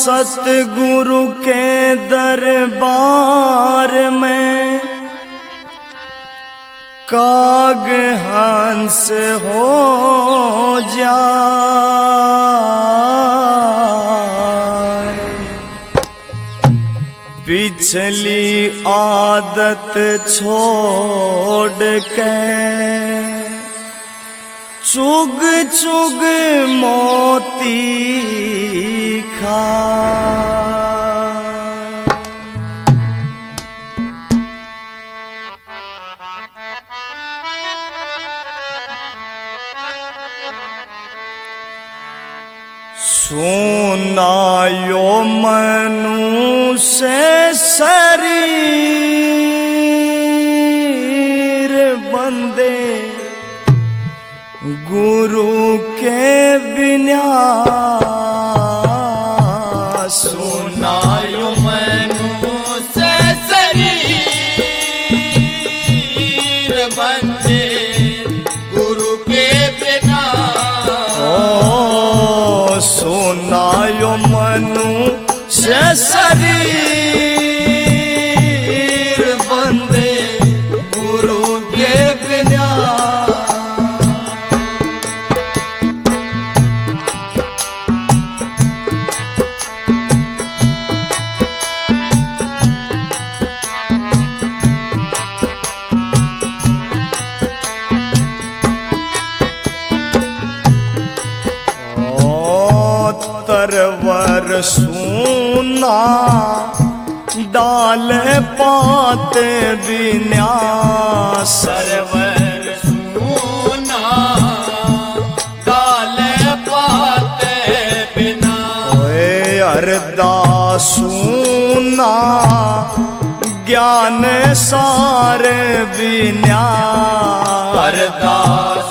सतगुरु के दरबार में काग हंस हो जाए। पिछली आदत छोड़ के चुग चुग मोती खा। सुनायो मनुष्य शरीर बंदे गुरु के बिना। सुनायो मनुष्य शरीर बंदे गुरु के बिना। सुनायो मनुष्य शरीर बंदे गुरु के बिना। तरवर सुना डाल पात विन्यास। सरवर सुना डाल पात बिना। अरदास सुना ज्ञान सार विन्यास। अरदास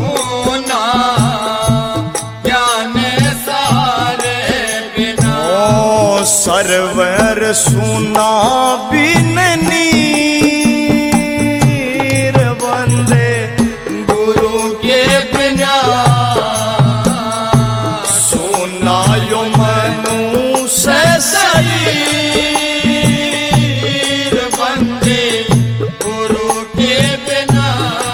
सरवर सुना बिन नीर बंदे गुरु के बिना। सुनायो मनुष्य शरीर बंदे गुरु के बिना।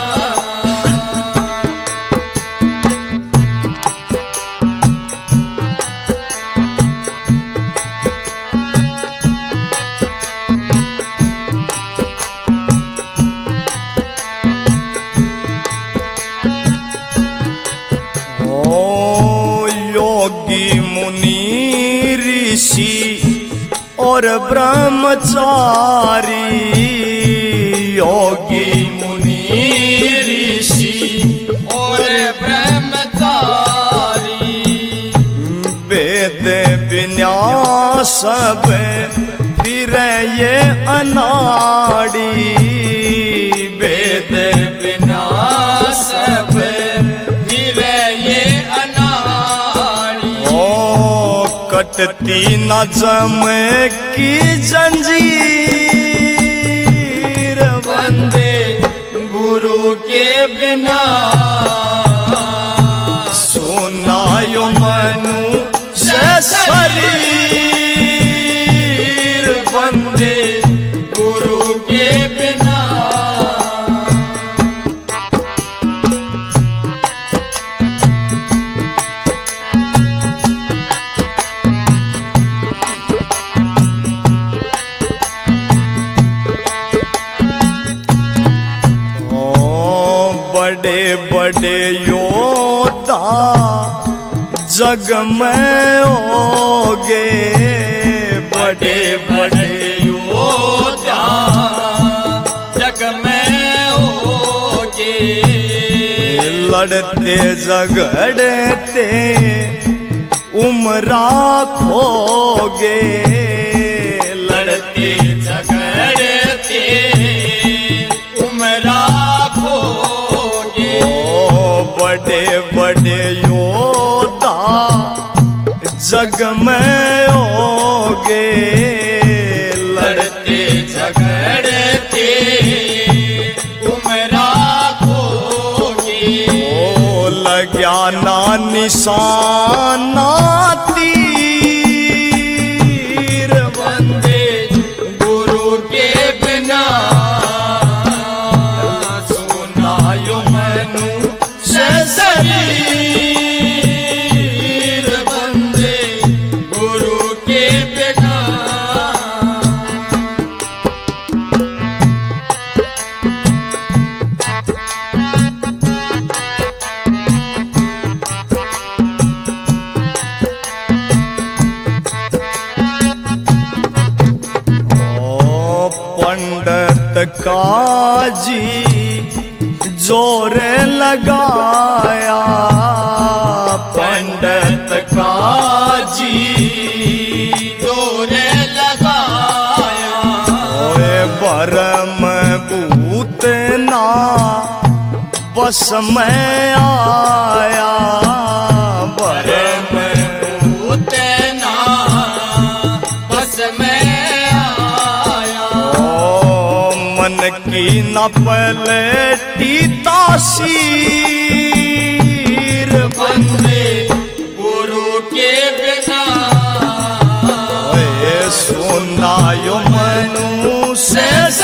मुनि ऋषि और ब्रह्मचारी। योगी मुनि ऋषि और ब्रह्मचारी। वेद विन्यास सब फिर ये अनाड़ी। वेद विन्यास सब फिर ये अनाड़ी। कटती न जम की जंजीर बंदे गुरु के बिना। सुनायो मनुष्य शरीर बंदे गुरु के बिना। बड़े बड़े योद्धा जग में होगे। बड़े बड़े योद्धा जग में होगे। लड़ते झगड़ते उम्र खोगे। लड़ते झगड़ते उम्र खोगे। बड़े बड़े योद्धा जग में होगे। लड़ते झगड़ते उम्र खोगे। लग्या ना निशाना तीर जोर लगाया पंडित का जी जोर लगाया ओए भरम भूत ना बस में आया भरम भूत ना बस में आया ओ मन की न पलटी तासीर बंदे गुरु के बिना ओए सुनायो मनु से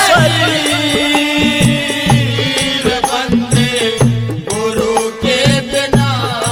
शरीर बंदे गुरु के बिना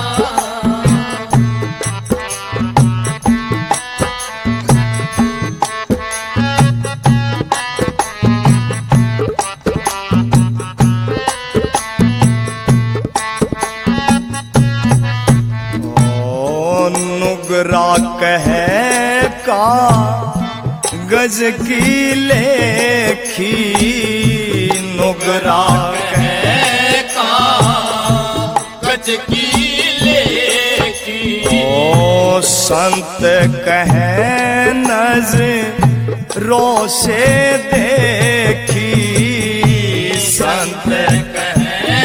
नुगरा कहे का गज की लेखी नुगरा है का गज की लेखी ओ संत कहे नजरों से देखी संत कहे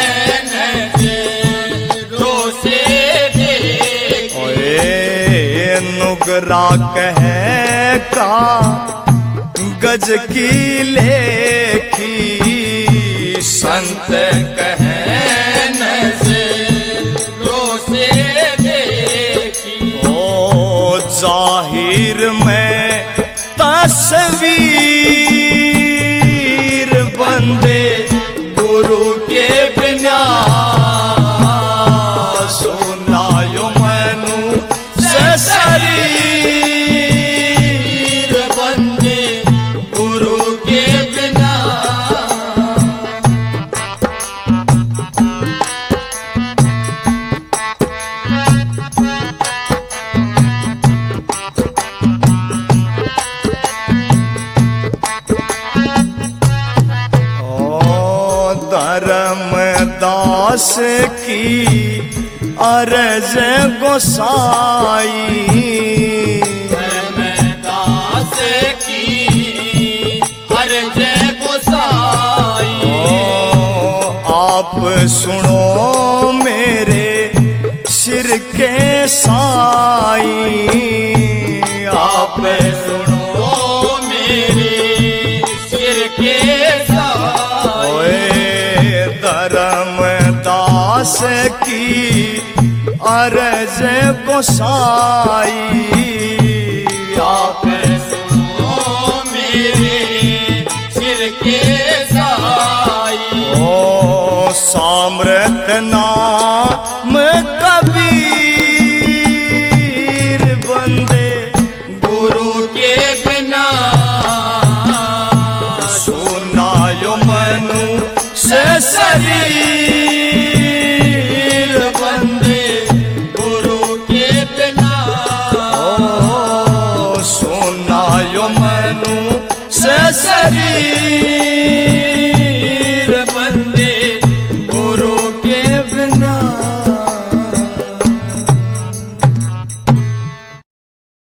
नजरों से देखी ओए नुगरा कहे का गज की लेखी संत कहे नजरों से देखी ओ जाहिर में तस्वीर बंदे गुरु के बिना सुनायो मनु से शरीर बंदे गुरु के बिना धर्मदास की अरज गोसाई धर्मदास की अर्ज गोसाई आप सुनो मेरे सिर के साई आप सुनो मेरे सिर के साई ओए धर्मदास की अरज गोसाई आप सुनो मेरे सिर के साई ओ सामर्थ नाम कबीर बंदे गुरु के बिना सुनायो मनु से शरीर बंदे गुरु के बिना ओ सुनायो मनु से शरीर